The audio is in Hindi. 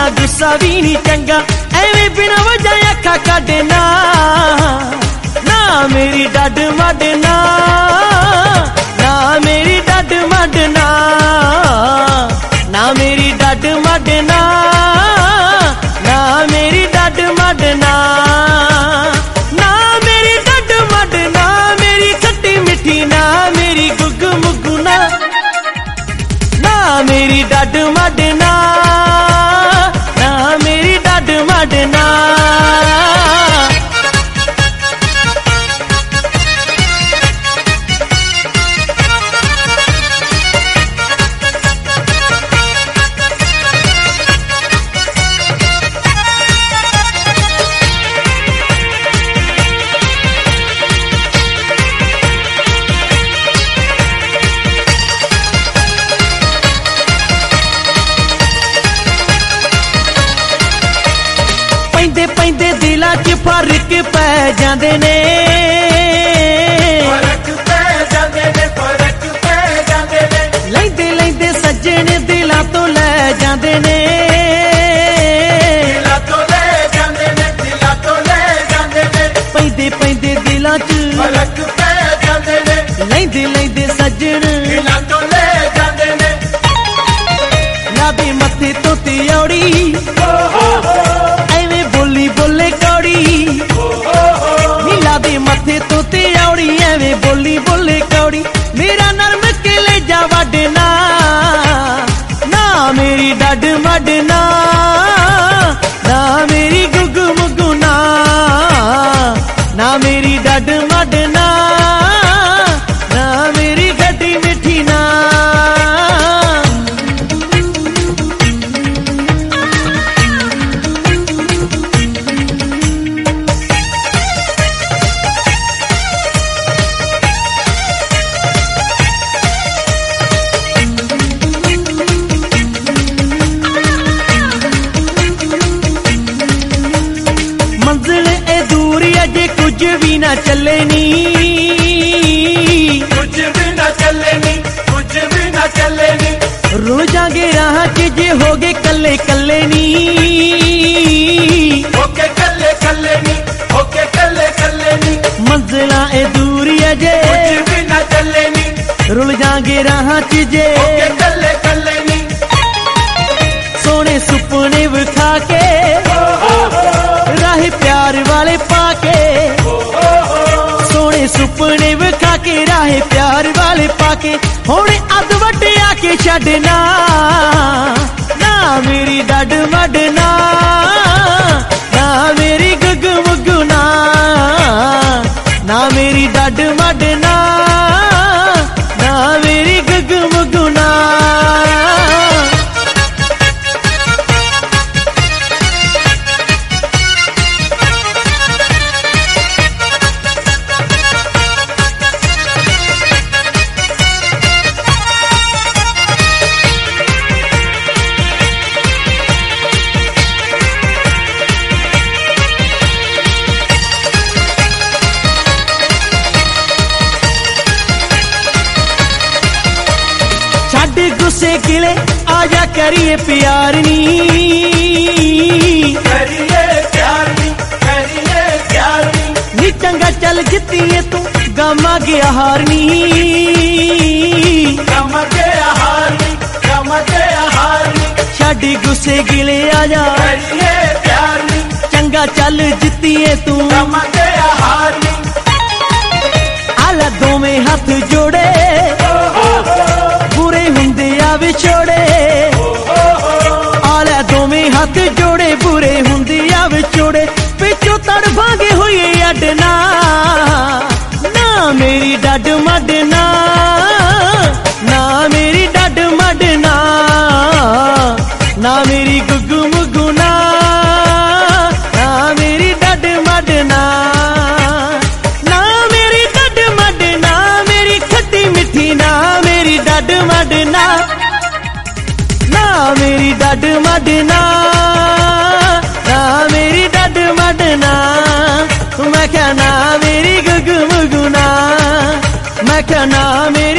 गुस्सा भी नहीं चंगा, एवें बिना वजह अखा कढ़ना ना मेरी डड मडना, ना मेरी डड मडना, ना मेरी डड मडना, ना मेरी डड मडना, ना मेरी डड मडना, मेरी खट्टी मिठी ना मेरी गुग्गू मुग्गू ना, ना मेरी डड मडना, ना मेरी डड मडना। पैंदे पैंदे दिलां च फर्क पै जांदे ने, फर्क पै जांदे ने, फर्क पै जांदे ने, लैंदे लैंदे सज्जन दिलां तो लै जांदे ने, दिलां तो लै जांदे ने, दिलां तो लै जांदे ने, पैंदे पैंदे दिलां च फर्क पै जांदे ने, लैंदे लैंदे सज्जन दिलां तो लै जांदे ने, लादे मत्थे तो तियोड़ी बोली बोले कौड़ी, नीला दे मथे तो तियोड़ी एवें बोली बोले कौड़ी, मेरा नरम केले जा वडना ना मेरी डड मडना, ना मेरी गुग्गू मुग्गू ना, ना मेरी डड मडना, ना मेरी खट्टी मिठी ना। मंजिल ए दूर अजे कुछ भी ना चले नी, कुछ भी ना चले नी, कुछ भी ना चले नी, रुल जागे राह च जे हो गए कल्ले कल्ले नी, होके कल्ले कल्ले नी, होके कल्ले कल्ले नी, मंजिला ए दूर अजे कुछ भी ना चले नी, रुल जागे राह च जे होके कल्ले कल्ले नी, सोने सुपने विखा के राह प्यार वाले पाके, सोने सुपने विखा के राह प्यार वाले पाके, हुण अद वड्डे आके छड्डना ना मेरी डड मडना, ना मेरी गुग्गू मुग्गू ना, ना मेरी डड मडना, ना मेरी गुग्गू मुग्गू ना। गुस्से गिले आजा करिए प्यार नी, करिए प्यार नी, करिए प्यार नी, नी चंगा चल जितिए तू गामा गया हारनी, गामा गया हारनी, गामा गया हारनी, छाड़ी गुस्से गिले आजा करिए प्यार नी, चंगा चल जितिए तू गामा गया हारनी, आला दोवें हाथ जोड़े बुरे हुंदे आ विछोड़े, आला दोवें हाथ जोड़े बुरे हुंदे आ विछोड़े, पिछों तड़फांगे होइए अडना ना मेरी डड मडना, ना मेरी डड मडना, ना मेरी गुग्गू मुग्गू ना, ना मेरी डड मडना, ना मेरी डड मडना, मेरी खट्टी मिठी ना मेरी डड मडना, ना मेरी डड मडना, ना मेरी डड मडना, मैं क्या ना मेरी गुग्गू मुग्गू ना, मैं क्या ना मेरी